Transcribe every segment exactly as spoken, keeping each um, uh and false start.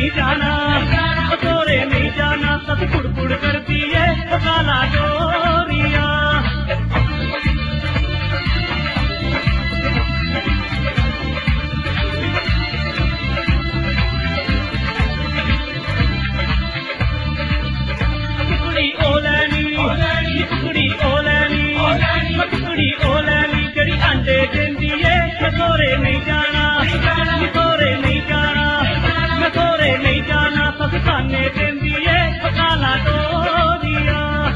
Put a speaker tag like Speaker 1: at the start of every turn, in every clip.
Speaker 1: नहीं जाना, तोरे नहीं जाना, सब कुड़कुड़ करती है काला डोरिया। कुकड़ी ओलैनी कुकड़ी ओलैनी कुकड़ी ओलैनी जड़ी अंडे देंदी है, तोरे नहीं जाना, तोरे नहीं जाना, मैं तोरे नहीं जाना, सब खाने देंदी है काला डोरिया।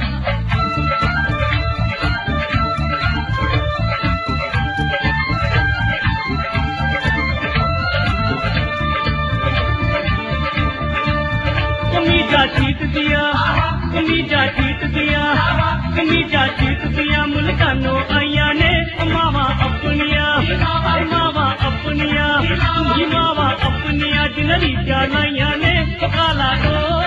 Speaker 1: कमीजा चीत दिया, कमीजा चीत दिया, कमीजा चीत दिया, मुल्कानो आइया ने मावा अपनिया, मावा अपनिया, मावा अपनिया, जिनरी जानाइया ने काला डोरिया।